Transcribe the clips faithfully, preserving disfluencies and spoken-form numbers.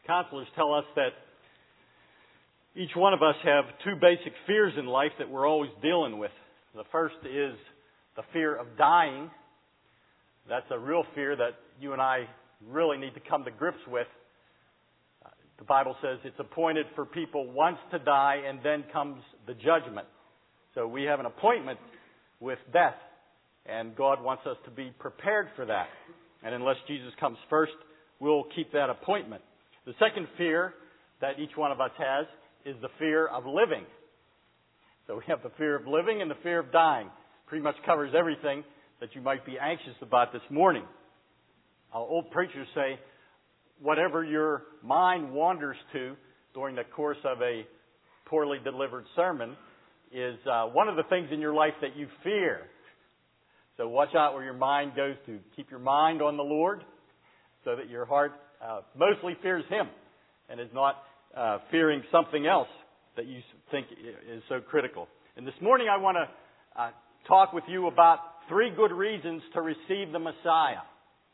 Counselors tell us that each one of us have two basic fears in life that we're always dealing with. The first is the fear of dying. That's a real fear that you and I really need to come to grips with. The Bible says it's appointed for people once to die, and then comes the judgment. So we have an appointment with death, and God wants us to be prepared for that. And unless Jesus comes first, we'll keep that appointment. The second fear that each one of us has is the fear of living. So we have the fear of living and the fear of dying. Pretty much covers everything that you might be anxious about this morning. Uh, old preachers say, whatever your mind wanders to during the course of a poorly delivered sermon is uh, one of the things in your life that you fear. So watch out where your mind goes to. Keep your mind on the Lord so that your heart uh, mostly fears Him and is not uh, fearing something else that you think is so critical. And this morning I want to uh, talk with you about three good reasons to receive the Messiah.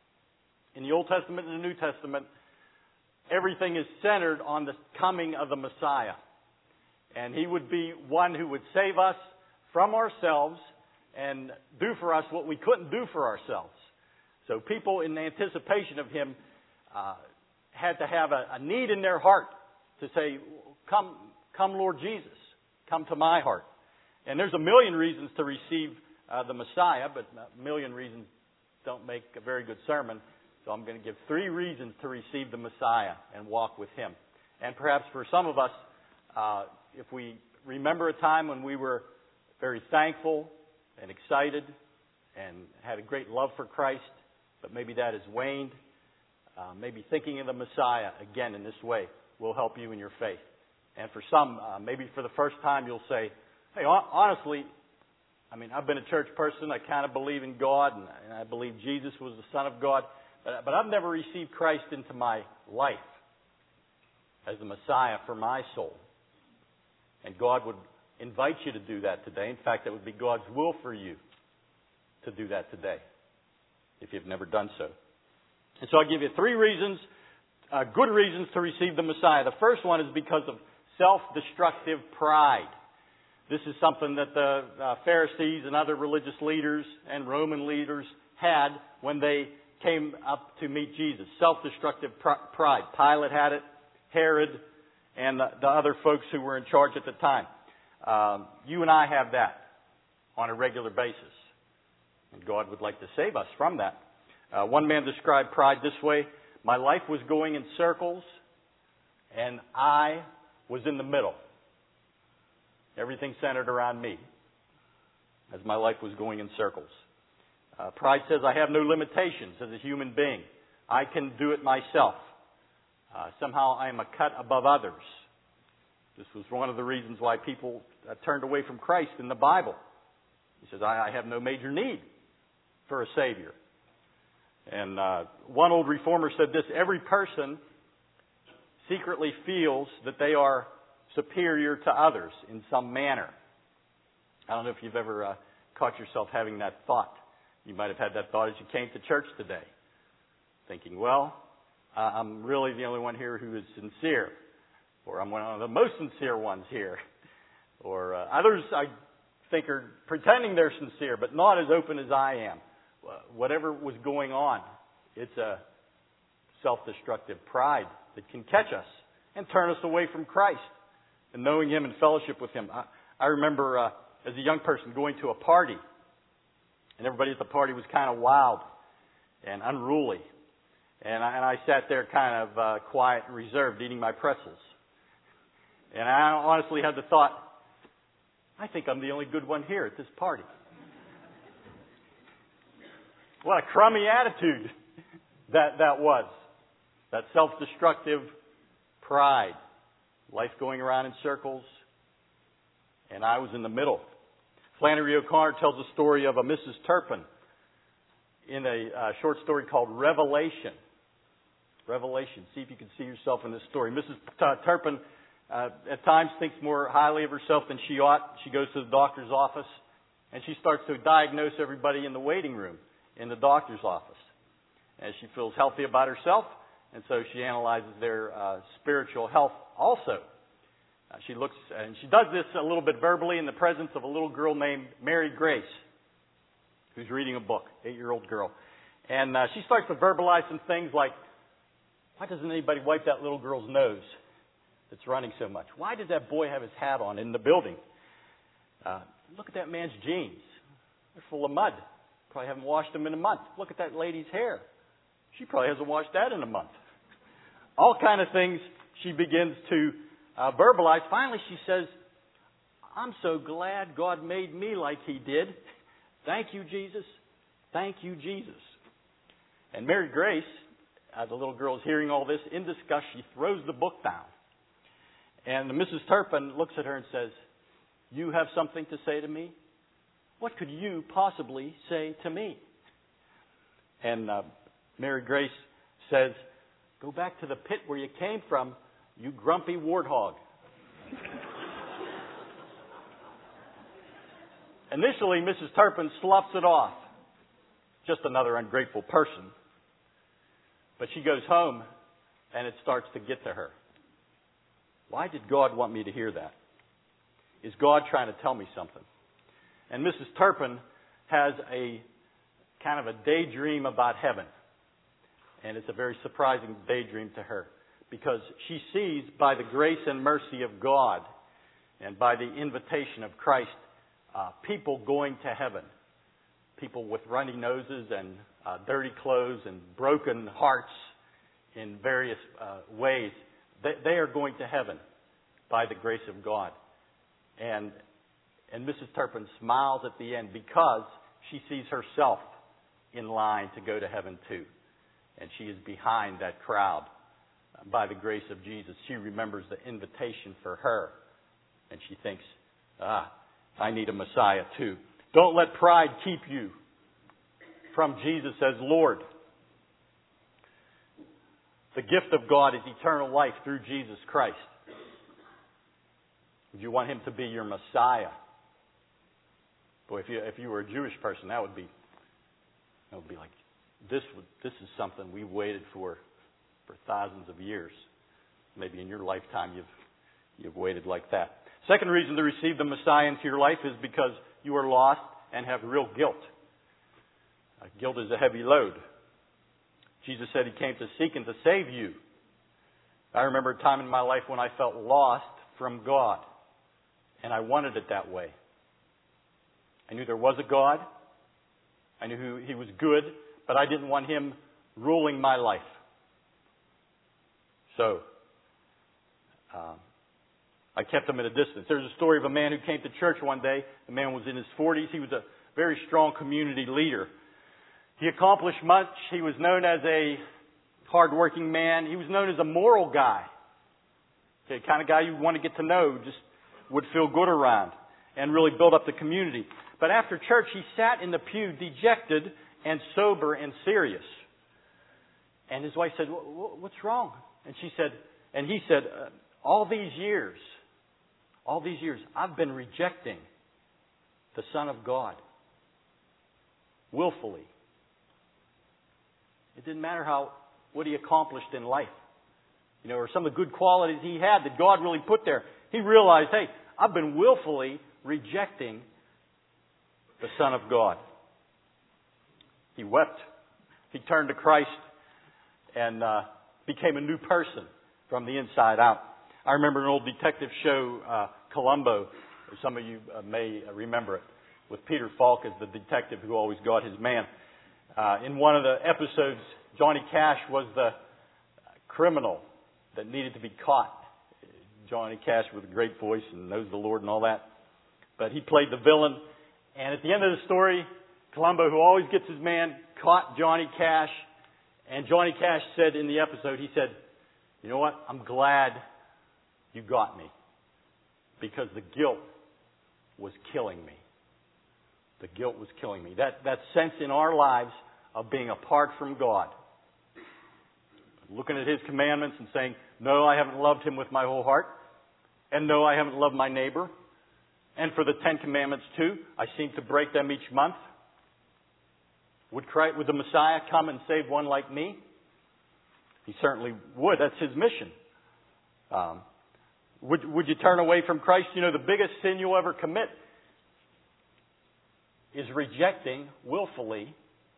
In the Old Testament and the New Testament, everything is centered on the coming of the Messiah. And He would be one who would save us from ourselves and do for us what we couldn't do for ourselves. So people in anticipation of Him uh, had to have a, a need in their heart to say, come, come Lord Jesus, come to my heart. And there's a million reasons to receive uh, the Messiah, but a million reasons don't make a very good sermon. So I'm going to give three reasons to receive the Messiah and walk with Him. And perhaps for some of us, uh, if we remember a time when we were very thankful and excited and had a great love for Christ, but maybe that has waned, uh, maybe thinking of the Messiah again in this way will help you in your faith. And for some, uh, maybe for the first time you'll say, hey, honestly, I mean, I've been a church person. I kind of believe in God, and I believe Jesus was the Son of God. But, but I've never received Christ into my life as the Messiah for my soul. And God would invite you to do that today. In fact, it would be God's will for you to do that today, if you've never done so. And so I'll give you three reasons, uh, good reasons to receive the Messiah. The first one is because of self-destructive pride. This is something that the uh, Pharisees and other religious leaders and Roman leaders had when they came up to meet Jesus. Self-destructive pr- pride. Pilate had it, Herod, and the, the other folks who were in charge at the time. Um, you and I have that on a regular basis. And God would like to save us from that. Uh, one man described pride this way: my life was going in circles, and I was in the middle. Everything centered around me as my life was going in circles. Uh, pride says I have no limitations as a human being. I can do it myself. Uh, somehow I am a cut above others. This was one of the reasons why people uh, turned away from Christ in the Bible. He says, I, I have no major need for a Savior. And uh, one old reformer said this: every person secretly feels that they are superior to others in some manner. I don't know if you've ever uh, caught yourself having that thought. You might have had that thought as you came to church today, thinking, well, uh, I'm really the only one here who is sincere, or I'm one of the most sincere ones here, or uh, others I think are pretending they're sincere, but not as open as I am. Uh, whatever was going on, it's a self-destructive pride that can catch us and turn us away from Christ and knowing Him and fellowship with Him. I, I remember uh, as a young person going to a party, and everybody at the party was kind of wild and unruly. And I, and I sat there kind of uh, quiet and reserved, eating my pretzels. And I honestly had the thought, I think I'm the only good one here at this party. What a crummy attitude that that was. That self-destructive pride. Life going around in circles. And I was in the middle. Flannery O'Connor tells the story of a Missus Turpin in a uh, short story called Revelation. Revelation. See if you can see yourself in this story. Missus Turpin uh, at times thinks more highly of herself than she ought. She goes to the doctor's office and she starts to diagnose everybody in the waiting room in the doctor's office. As she feels healthy about herself, and so she analyzes their uh, spiritual health also. Uh, she looks, and she does this a little bit verbally in the presence of a little girl named Mary Grace, who's reading a book, eight-year-old girl. And uh, she starts to verbalize some things like, why doesn't anybody wipe that little girl's nose that's running so much? Why did that boy have his hat on in the building? Uh, look at that man's jeans. They're full of mud. Probably haven't washed them in a month. Look at that lady's hair. She probably hasn't washed that in a month. All kind of things she begins to uh, verbalize. Finally, she says, I'm so glad God made me like He did. Thank you, Jesus. Thank you, Jesus. And Mary Grace, as the little girl is hearing all this, in disgust, she throws the book down. And Missus Turpin looks at her and says, you have something to say to me? What could you possibly say to me? And uh, Mary Grace says, go back to the pit where you came from, you grumpy warthog. Initially, Missus Turpin sloughs it off. Just another ungrateful person. But she goes home, and it starts to get to her. Why did God want me to hear that? Is God trying to tell me something? And Missus Turpin has a kind of a daydream about heaven. And it's a very surprising daydream to her, because she sees, by the grace and mercy of God and by the invitation of Christ, uh, people going to heaven. People with runny noses and uh, dirty clothes and broken hearts in various uh, ways. They, they are going to heaven by the grace of God. And and Missus Turpin smiles at the end because she sees herself in line to go to heaven too. And she is behind that crowd by the grace of Jesus. She remembers the invitation for her. And she thinks, ah, I need a Messiah too. Don't let pride keep you from Jesus as Lord. The gift of God is eternal life through Jesus Christ. Would you want Him to be your Messiah? Boy, if you if you were a Jewish person, that would be that would be like this. Would, this is something we waited for for thousands of years. Maybe in your lifetime you've you've waited like that. Second reason to receive the Messiah into your life is because you are lost and have real guilt. Uh, guilt is a heavy load. Jesus said He came to seek and to save you. I remember a time in my life when I felt lost from God, and I wanted it that way. I knew there was a God. I knew He was good, but I didn't want Him ruling my life. So, um, I kept Him at a distance. There's a story of a man who came to church one day. The man was in his forties. He was a very strong community leader. He accomplished much. He was known as a hardworking man. He was known as a moral guy. The kind of guy you want to get to know, just would feel good around and really build up the community. But after church, he sat in the pew dejected and sober and serious. And his wife said, what's wrong? And she said, and he said, all these years, all these years, I've been rejecting the Son of God willfully. It didn't matter how what he accomplished in life, you know, or some of the good qualities he had that God really put there. He realized, hey, I've been willfully rejecting the Son of God. He wept. He turned to Christ and uh, became a new person from the inside out. I remember an old detective show, uh, Columbo. Some of you uh, may remember it, with Peter Falk as the detective who always got his man. Uh, in one of the episodes, Johnny Cash was the criminal that needed to be caught. Johnny Cash with a great voice and knows the Lord and all that. But he played the villain. And at the end of the story, Columbo, who always gets his man, caught Johnny Cash. And Johnny Cash said in the episode, he said, you know what? I'm glad you got me, because the guilt was killing me. The guilt was killing me. That, that sense in our lives of being apart from God. Looking at His commandments and saying, no, I haven't loved Him with my whole heart. And no, I haven't loved my neighbor. And for the Ten Commandments too, I seem to break them each month. Would Christ, would the Messiah come and save one like me? He certainly would. That's His mission. Um, would, would you turn away from Christ? You know, the biggest sin you'll ever commit is rejecting willfully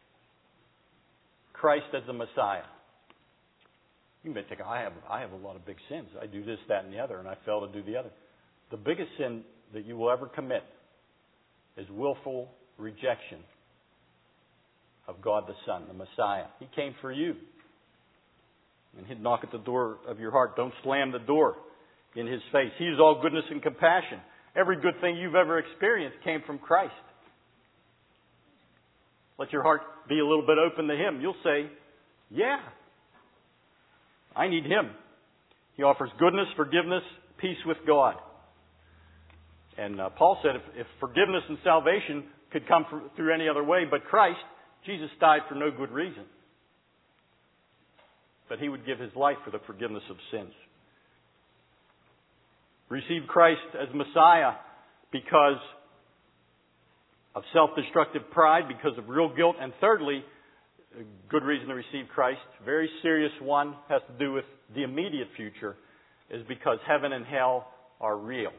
Christ as the Messiah. You may think, I have, I have a lot of big sins. I do this, that, and the other, and I fail to do the other. The biggest sin that you will ever commit is willful rejection of God the Son, the Messiah. He came for you. And He'd knock at the door of your heart. Don't slam the door in His face. He is all goodness and compassion. Every good thing you've ever experienced came from Christ. Let your heart be a little bit open to Him. You'll say, yeah, I need Him. He offers goodness, forgiveness, peace with God. And uh, Paul said if, if forgiveness and salvation could come from, through any other way but Christ, Jesus died for no good reason. But He would give His life for the forgiveness of sins. Receive Christ as Messiah because of self-destructive pride, because of real guilt. And thirdly, a good reason to receive Christ, very serious one, has to do with the immediate future, is because heaven and hell are real.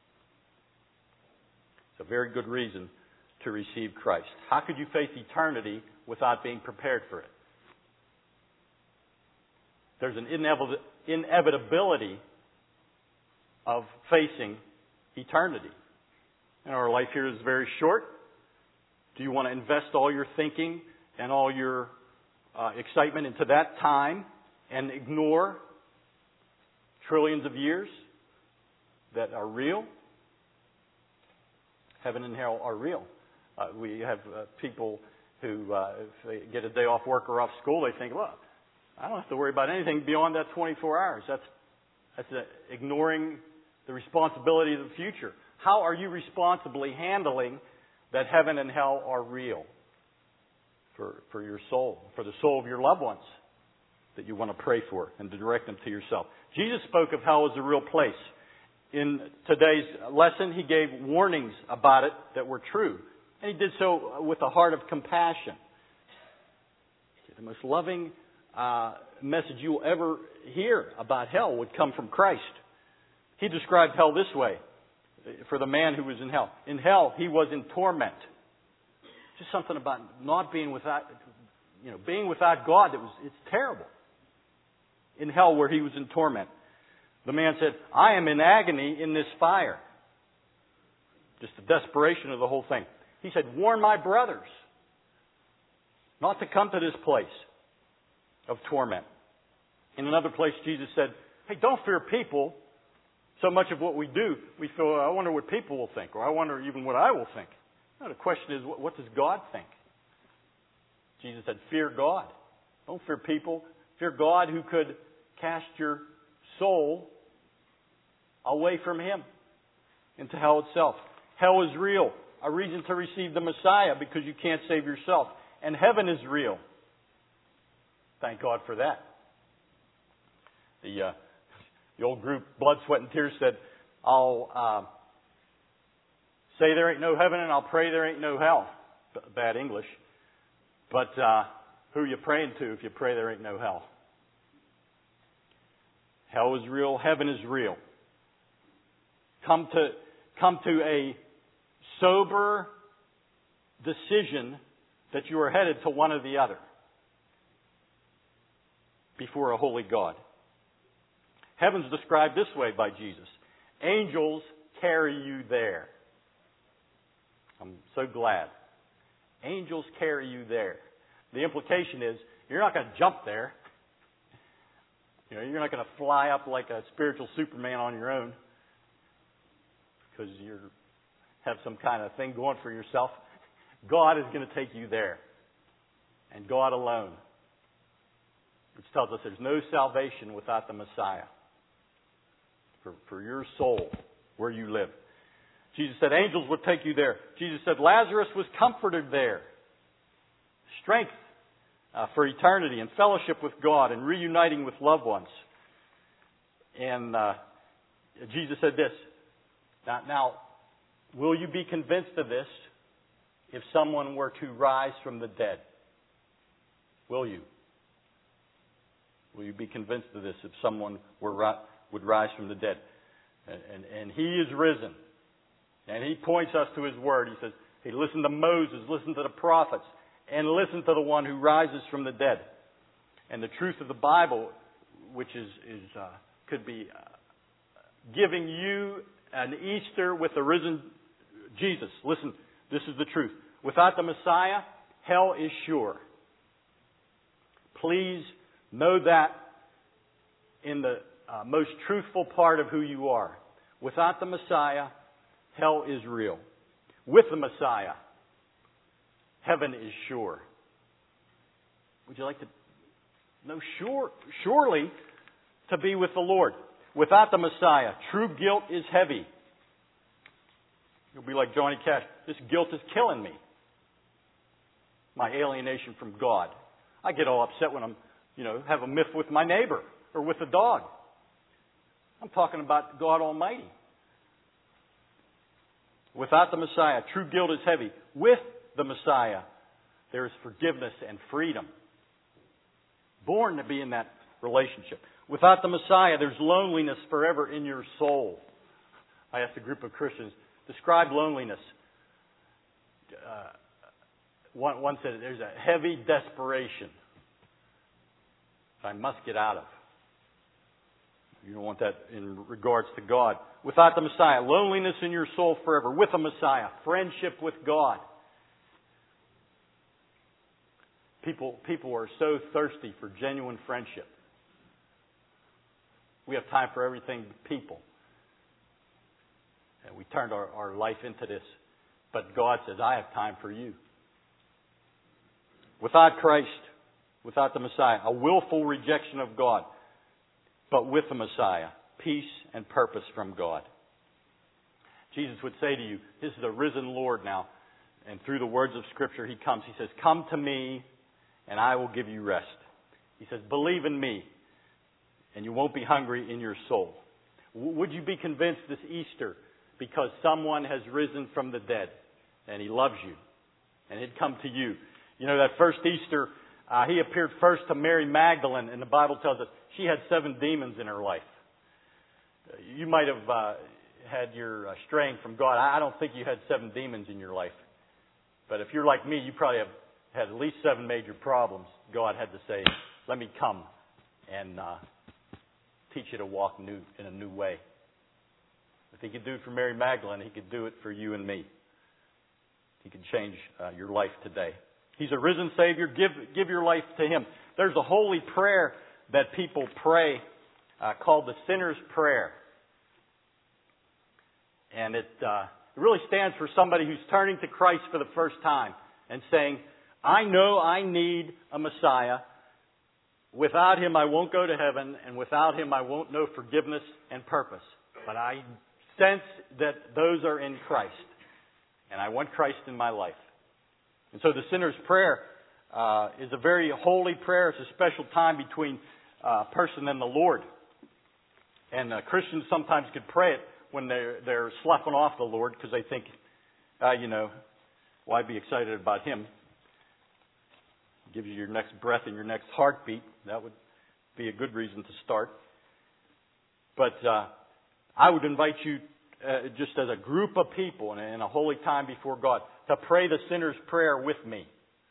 It's a very good reason to receive Christ. How could you face eternity without being prepared for it? There's an inevitability of facing eternity. And our life here is very short. Do you want to invest all your thinking and all your uh, excitement into that time and ignore trillions of years that are real? Heaven and hell are real. Uh, we have uh, people who, uh, if they get a day off work or off school, they think, well, I don't have to worry about anything beyond that twenty-four hours. That's, that's uh, ignoring the responsibility of the future. How are you responsibly handling that heaven and hell are real for, for your soul, for the soul of your loved ones that you want to pray for and to direct them to yourself? Jesus spoke of hell as a real place. In today's lesson, He gave warnings about it that were true. And He did so with a heart of compassion. The most loving uh, message you will ever hear about hell would come from Christ. He described hell this way for the man who was in hell. In hell, he was in torment. Just something about not being without, you know, being without God. That was, it's terrible. In hell where he was in torment. The man said, I am in agony in this fire. Just the desperation of the whole thing. He said, warn my brothers not to come to this place of torment. In another place, Jesus said, hey, don't fear people. So much of what we do, we feel, I wonder what people will think, or I wonder even what I will think. No, the question is, what, what does God think? Jesus said, fear God. Don't fear people. Fear God who could cast your soul away from Him into hell itself. Hell is real. A reason to receive the Messiah because you can't save yourself. And heaven is real. Thank God for that. The, uh, the old group, Blood, Sweat, and Tears, said, I'll uh, say there ain't no heaven and I'll pray there ain't no hell. B- bad English. But uh, who are you praying to if you pray there ain't no hell? Hell is real. Heaven is real. Come to, come to a sober decision that you are headed to one or the other before a holy God. Heaven's described this way by Jesus. Angels carry you there. I'm so glad. Angels carry you there. The implication is you're not going to jump there. You know, you're not going to fly up like a spiritual Superman on your own because you have some kind of thing going for yourself. God is going to take you there. And God alone. Which tells us there's no salvation without the Messiah. For, for your soul, where you live. Jesus said angels would take you there. Jesus said Lazarus was comforted there. Strength uh, for eternity and fellowship with God and reuniting with loved ones. And uh, Jesus said this. Now, now, will you be convinced of this if someone were to rise from the dead? Will you? Will you be convinced of this if someone were ri- would rise from the dead? And, and, and He is risen. And He points us to His Word. He says, hey, listen to Moses, listen to the prophets, and listen to the one who rises from the dead. And the truth of the Bible, which is, is uh, could be uh, giving you an Easter with the risen Jesus. Listen, this is the truth. Without the Messiah, hell is sure. Please know that in the uh, most truthful part of who you are. Without the Messiah, hell is real. With the Messiah, heaven is sure. Would you like to know? Sure, surely to be with the Lord. Without the Messiah, true guilt is heavy. You'll be like Johnny Cash. This guilt is killing me. My alienation from God. I get all upset when I'm, you know, have a miff with my neighbor or with a dog. I'm talking about God Almighty. Without the Messiah, true guilt is heavy. With the Messiah, there is forgiveness and freedom. Born to be in that relationship. Without the Messiah, there's loneliness forever in your soul. I asked a group of Christians, describe loneliness. Uh, one, one said there's a heavy desperation that I must get out of. You don't want that in regards to God. Without the Messiah, loneliness in your soul forever. With the Messiah, friendship with God. People, people are so thirsty for genuine friendship. We have time for everything but people. And we turned our, our life into this. But God says, I have time for you. Without Christ, without the Messiah, a willful rejection of God. But with the Messiah, peace and purpose from God. Jesus would say to you, this is the risen Lord now. And through the words of Scripture, He comes. He says, come to me and I will give you rest. He says, believe in me and you won't be hungry in your soul. Would you be convinced this Easter because someone has risen from the dead and He loves you and He'd come to you? You know, that first Easter, uh, He appeared first to Mary Magdalene, and the Bible tells us she had seven demons in her life. You might have uh, had your uh, straying from God. I don't think you had seven demons in your life. But if you're like me, you probably have had at least seven major problems. God had to say, let me come and uh, teach you to walk new in a new way. If He could do it for Mary Magdalene, He could do it for you and me. He could change uh, your life today. He's a risen Savior. Give, give your life to Him. There's a holy prayer that people pray uh, called the Sinner's Prayer. And it, uh, it really stands for somebody who's turning to Christ for the first time and saying, I know I need a Messiah. Without Him, I won't go to heaven, and without Him, I won't know forgiveness and purpose. But I sense that those are in Christ, and I want Christ in my life. And so the Sinner's Prayer uh, is a very holy prayer. It's a special time between a uh, person and the Lord. And uh, Christians sometimes could pray it when they're, they're sloughing off the Lord because they think, uh, you know, why be excited about Him? Gives you your next breath and your next heartbeat. That would be a good reason to start. But uh, I would invite you, uh, just as a group of people in a, in a holy time before God, to pray the sinner's prayer with me.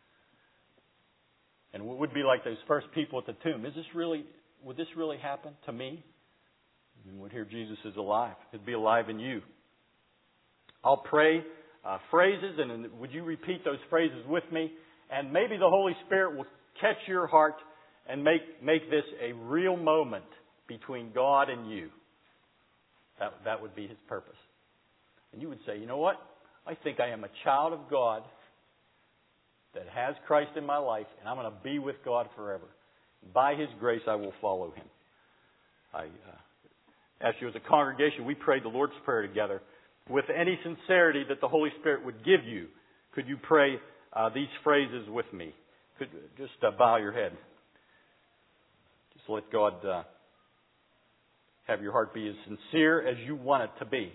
And it would be like those first people at the tomb. Is this really? Would this really happen to me? You would hear Jesus is alive. He'd be alive in you. I'll pray uh, phrases, and would you repeat those phrases with me? And maybe the Holy Spirit will catch your heart and make, make this a real moment between God and you. That, that would be His purpose. And you would say, you know what? I think I am a child of God that has Christ in my life, and I'm going to be with God forever. By His grace, I will follow Him. I uh, ask you as a congregation, we prayed the Lord's Prayer together. With any sincerity that the Holy Spirit would give you, could you pray Uh, these phrases with me? Could just uh, bow your head. Just let God uh, have your heart be as sincere as you want it to be.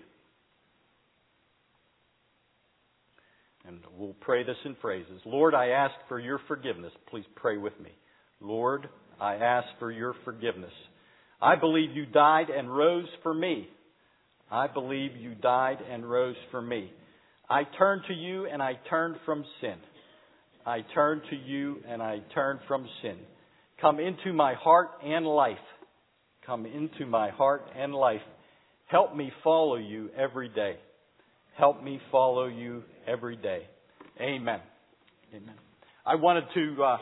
And we'll pray this in phrases. Lord, I ask for your forgiveness. Please pray with me. Lord, I ask for your forgiveness. I believe you died and rose for me. I believe you died and rose for me. I turn to you and I turn from sin. I turn to you and I turn from sin. Come into my heart and life. Come into my heart and life. Help me follow you every day. Help me follow you every day. Amen. Amen. I wanted to, uh,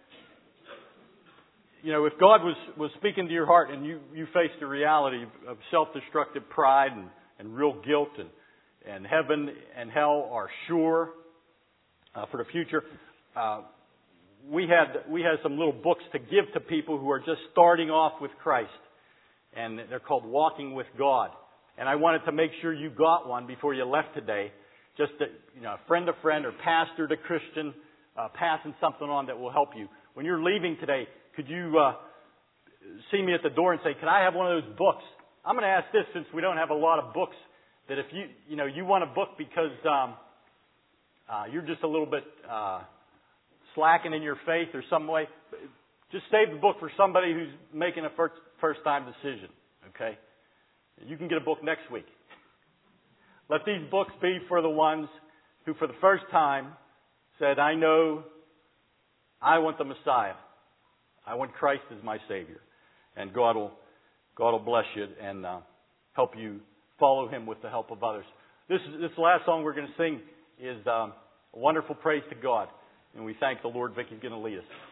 you know, if God was, was speaking to your heart and you, you faced the reality of self-destructive pride and, and real guilt and, and heaven and hell are sure uh, for the future, uh, we had we had some little books to give to people who are just starting off with Christ. And they're called Walking with God. And I wanted to make sure you got one before you left today. Just to, you know, friend to friend or pastor to Christian, uh, passing something on that will help you. When you're leaving today, could you uh, see me at the door and say, "Can I have one of those books?" I'm going to ask this since we don't have a lot of books. That if you you know you want a book because um, uh, you're just a little bit uh, slacking in your faith or some way, just save the book for somebody who's making a first first time decision. Okay, you can get a book next week. Let these books be for the ones who, for the first time, said, "I know, I want the Messiah. I want Christ as my Savior," and God will God will bless you and uh, help you follow Him with the help of others. This this last song we're going to sing is um, a wonderful praise to God, and we thank the Lord. Vicky's going to lead us.